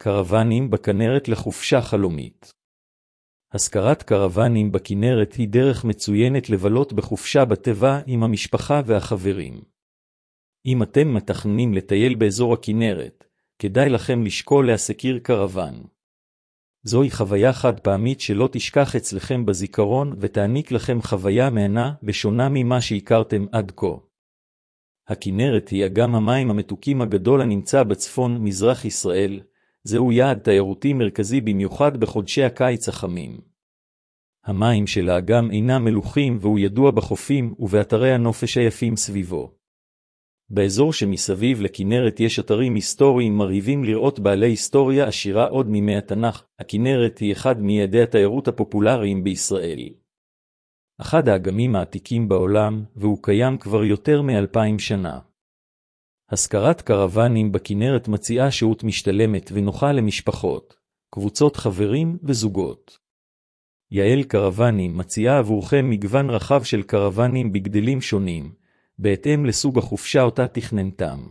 קרוונים בכנרת לחופשה חלומית. השכרת קרוונים בכנרת היא דרך מצוינת לבלות בחופשה בטבע עם המשפחה והחברים. אם אתם מתכננים לטייל באזור הכנרת, כדאי לכם לשקול להשכיר קרוון. זוהי חוויה חד פעמית שלא תשכח אצלכם בזיכרון ותעניק לכם חוויה מהנה ושונה ממה שהכרתם עד כה. הכנרת היא אגם המים המתוקים הגדול הנמצא בצפון מזרח ישראל. זהו יעד תיירותי מרכזי במיוחד בחודשי הקיץ החמים. המים של האגם אינם מלוחים והוא ידוע בחופים ובאתרי הנופש היפים סביבו. באזור שמסביב לכנרת יש אתרים היסטוריים מרהיבים לראות בעלי היסטוריה עשירה עוד מימי התנ"ך. הכנרת היא אחד מיעדי התיירות הפופולריים בישראל. אחד האגמים העתיקים בעולם והוא קיים כבר יותר מ-2000 שנה. השכרת קרוונים בכנרת מציעה שהות משתלמת ונוחה למשפחות, קבוצות חברים וזוגות. יעל קרוונים מציעה עבורכם מגוון רחב של קרוונים בגדלים שונים, בהתאם לסוג החופשה אותה תכננתם.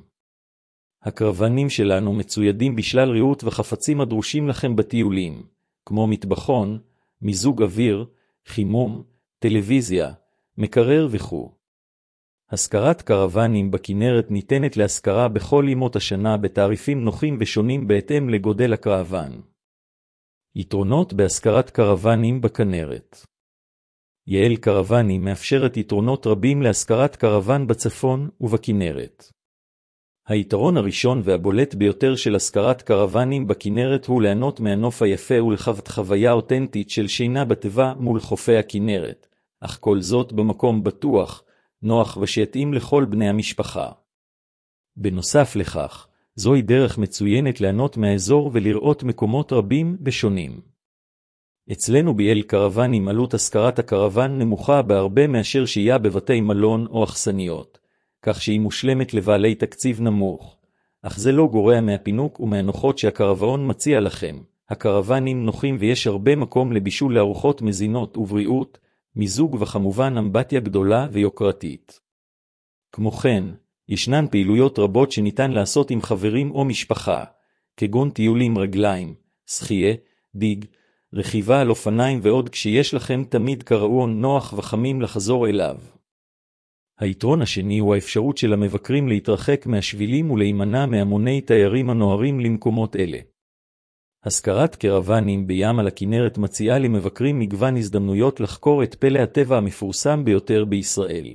הקרוונים שלנו מצוידים בשלל ריהוט וחפצים הדרושים לכם בטיולים, כמו מטבחון, מיזוג אוויר, חימום, טלוויזיה, מקרר וכו'. השכרת קרוונים בכנרת ניתנת להשכרה בכל ימות השנה בתעריפים נוחים ושונים בהתאם לגודל הקרוון. יתרונות בהשכרת קרוונים בכנרת. יעל קרוונים מאפשרת יתרונות רבים להשכרת קרוון בצפון ובכנרת. היתרון הראשון והבולט ביותר של השכרת קרוונים בכנרת הוא ליהנות מהנוף היפה ולחוות חוויה אותנטית של שינה בטבע מול חופי הכנרת, אך כל זאת במקום בטוח, נוח ושיתאים לכל בני המשפחה. בנוסף לכך, זוהי דרך מצוינת ליהנות מהאזור ולראות מקומות רבים ושונים. אצלנו ביעל קרוונים עלות השכרת הקרוון נמוכה בהרבה מאשר שהייה בבתי מלון או אכסניות, כך שהיא מושלמת לבעלי תקציב נמוך, אך זה לא גורע מהפינוק ומהנוחות שהקרוון מציע לכם. הקרוונים נוחים ויש הרבה מקום לבישול לארוחות מזינות ובריאות, מיזוג וכמובן אמבטיה גדולה ויוקרתית. כמו כן, ישנן פעילויות רבות שניתן לעשות עם חברים או משפחה, כגון טיולים רגליים, שחייה, דיג, רכיבה על אופניים ועוד כשיש לכם תמיד קרואון נוח וחמים לחזור אליו. היתרון השני הוא האפשרות של המבקרים להתרחק מהשבילים ולהימנע מהמוני תיירים הנוהרים למקומות אלה. השכרת קרוונים בים על הכנרת מציעה למבקרים מגוון הזדמנויות לחקור את פלא הטבע המפורסם ביותר בישראל.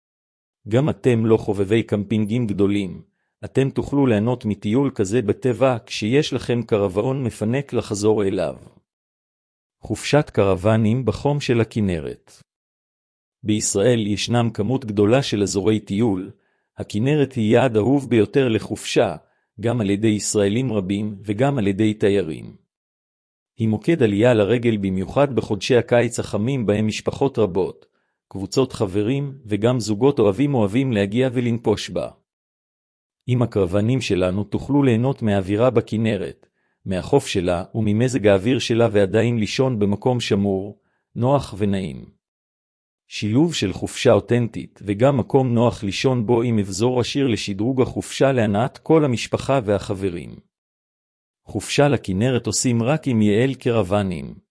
גם אתם לא חובבי קמפינגים גדולים, אתם תוכלו ליהנות מטיול כזה בטבע כשיש לכם קרוון מפנק לחזור אליו. חופשת קרוונים בחום של הכנרת. בישראל ישנם כמות גדולה של אזורי טיול. הכנרת היא יעד אהוב ביותר לחופשה, גם על ידי ישראלים רבים וגם על ידי תיירים. היא מוקד עלייה לרגל במיוחד בחודשי הקיץ החמים בהם משפחות רבות, קבוצות חברים וגם זוגות אוהבים להגיע ולנפוש בה. עם הקרוונים שלנו תוכלו ליהנות מהאווירה בכנרת, מהחוף שלה וממזג האוויר שלה ועדיין לישון במקום שמור, נוח ונעים. שילוב של חופשה אותנטית וגם מקום נוח לישון בו עם אבזור עשיר לשדרוג החופשה להנאת כל המשפחה והחברים. חופשה לכנרת עושים רק עם יעל קרוונים.